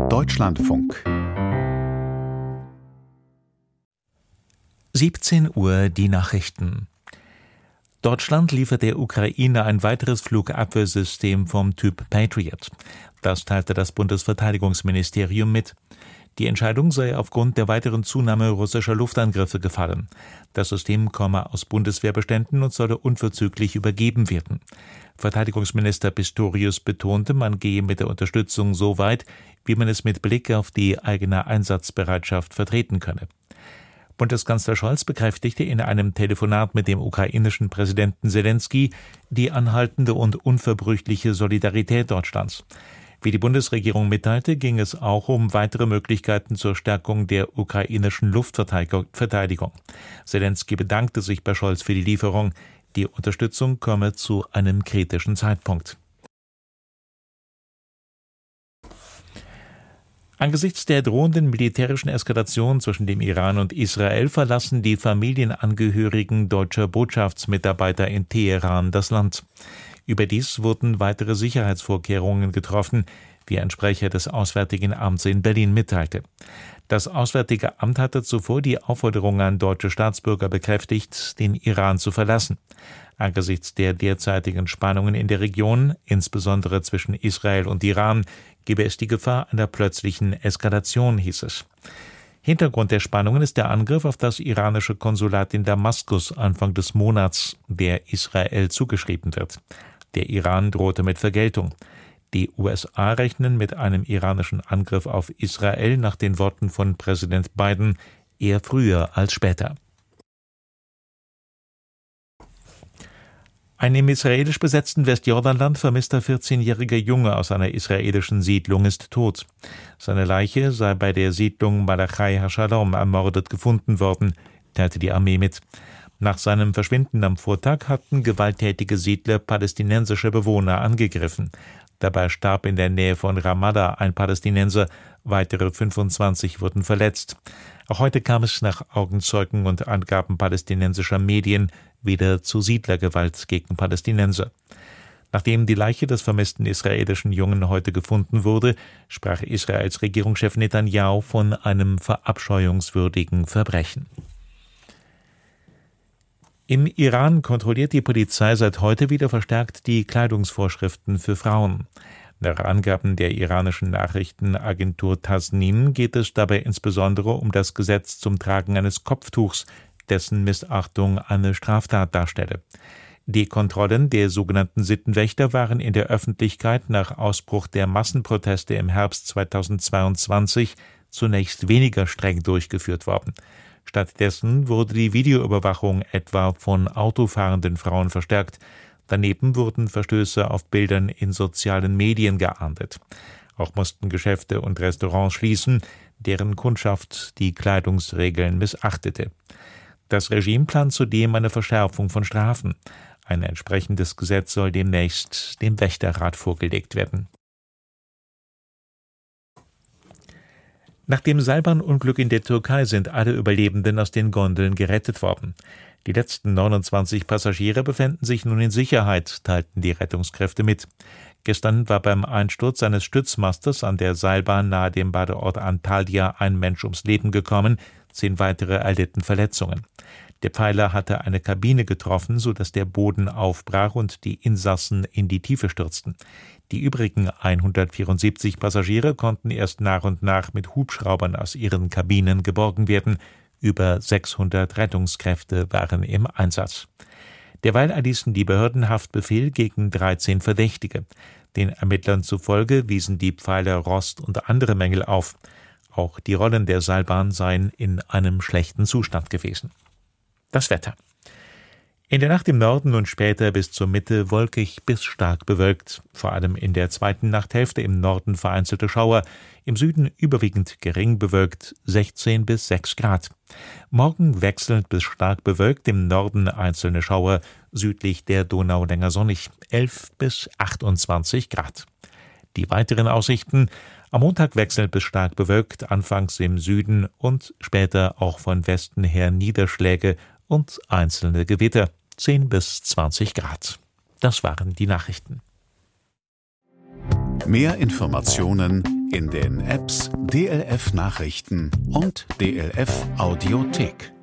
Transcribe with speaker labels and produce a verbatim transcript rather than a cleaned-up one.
Speaker 1: Deutschlandfunk.
Speaker 2: siebzehn Uhr die Nachrichten. Deutschland liefert der Ukraine ein weiteres Flugabwehrsystem vom Typ Patriot. Das teilte das Bundesverteidigungsministerium mit. Die Entscheidung sei aufgrund der weiteren Zunahme russischer Luftangriffe gefallen. Das System komme aus Bundeswehrbeständen und solle unverzüglich übergeben werden. Verteidigungsminister Pistorius betonte, man gehe mit der Unterstützung so weit, wie man es mit Blick auf die eigene Einsatzbereitschaft vertreten könne. Bundeskanzler Scholz bekräftigte in einem Telefonat mit dem ukrainischen Präsidenten Selenskyj die anhaltende und unverbrüchliche Solidarität Deutschlands. Wie die Bundesregierung mitteilte, ging es auch um weitere Möglichkeiten zur Stärkung der ukrainischen Luftverteidigung. Selenskyj bedankte sich bei Scholz für die Lieferung. Die Unterstützung komme zu einem kritischen Zeitpunkt. Angesichts der drohenden militärischen Eskalation zwischen dem Iran und Israel verlassen die Familienangehörigen deutscher Botschaftsmitarbeiter in Teheran das Land. Überdies wurden weitere Sicherheitsvorkehrungen getroffen, wie ein Sprecher des Auswärtigen Amts in Berlin mitteilte. Das Auswärtige Amt hatte zuvor die Aufforderung an deutsche Staatsbürger bekräftigt, den Iran zu verlassen. Angesichts der derzeitigen Spannungen in der Region, insbesondere zwischen Israel und Iran, gebe es die Gefahr einer plötzlichen Eskalation, hieß es. Hintergrund der Spannungen ist der Angriff auf das iranische Konsulat in Damaskus Anfang des Monats, der Israel zugeschrieben wird. Der Iran drohte mit Vergeltung. Die U S A rechnen mit einem iranischen Angriff auf Israel nach den Worten von Präsident Biden eher früher als später. Ein im israelisch besetzten Westjordanland vermisster vierzehnjähriger Junge aus einer israelischen Siedlung ist tot. Seine Leiche sei bei der Siedlung Malachai HaShalom ermordet gefunden worden, teilte die Armee mit. Nach seinem Verschwinden am Vortag hatten gewalttätige Siedler palästinensische Bewohner angegriffen. Dabei starb in der Nähe von Ramallah ein Palästinenser, weitere fünfundzwanzig wurden verletzt. Auch heute kam es nach Augenzeugen und Angaben palästinensischer Medien wieder zu Siedlergewalt gegen Palästinenser. Nachdem die Leiche des vermissten israelischen Jungen heute gefunden wurde, sprach Israels Regierungschef Netanyahu von einem verabscheuungswürdigen Verbrechen. Im Iran kontrolliert die Polizei seit heute wieder verstärkt die Kleidungsvorschriften für Frauen. Nach Angaben der iranischen Nachrichtenagentur Tasnim geht es dabei insbesondere um das Gesetz zum Tragen eines Kopftuchs, dessen Missachtung eine Straftat darstelle. Die Kontrollen der sogenannten Sittenwächter waren in der Öffentlichkeit nach Ausbruch der Massenproteste im Herbst zweitausendzweiundzwanzig zunächst weniger streng durchgeführt worden. Stattdessen wurde die Videoüberwachung etwa von autofahrenden Frauen verstärkt. Daneben wurden Verstöße auf Bildern in sozialen Medien geahndet. Auch mussten Geschäfte und Restaurants schließen, deren Kundschaft die Kleidungsregeln missachtete. Das Regime plant zudem eine Verschärfung von Strafen. Ein entsprechendes Gesetz soll demnächst dem Wächterrat vorgelegt werden. Nach dem Seilbahnunglück in der Türkei sind alle Überlebenden aus den Gondeln gerettet worden. Die letzten neunundzwanzig Passagiere befänden sich nun in Sicherheit, teilten die Rettungskräfte mit. Gestern war beim Einsturz eines Stützmastes an der Seilbahn nahe dem Badeort Antalya ein Mensch ums Leben gekommen, zehn weitere erlitten Verletzungen. Der Pfeiler hatte eine Kabine getroffen, sodass der Boden aufbrach und die Insassen in die Tiefe stürzten. Die übrigen hundertvierundsiebzig Passagiere konnten erst nach und nach mit Hubschraubern aus ihren Kabinen geborgen werden. Über sechshundert Rettungskräfte waren im Einsatz. Derweil erließen die Behörden Haftbefehl gegen dreizehn Verdächtige. Den Ermittlern zufolge wiesen die Pfeiler Rost und andere Mängel auf. Auch die Rollen der Seilbahn seien in einem schlechten Zustand gewesen. Das Wetter. In der Nacht im Norden und später bis zur Mitte wolkig bis stark bewölkt. Vor allem in der zweiten Nachthälfte im Norden vereinzelte Schauer, im Süden überwiegend gering bewölkt, sechzehn bis sechs Grad. Morgen wechselnd bis stark bewölkt, im Norden einzelne Schauer, südlich der Donau länger sonnig, elf bis achtundzwanzig Grad. Die weiteren Aussichten: am Montag wechselnd bis stark bewölkt, anfangs im Süden und später auch von Westen her Niederschläge und einzelne Gewitter, zehn bis zwanzig Grad. Das waren die Nachrichten.
Speaker 1: Mehr Informationen in den Apps D L F Nachrichten und D L F Audiothek.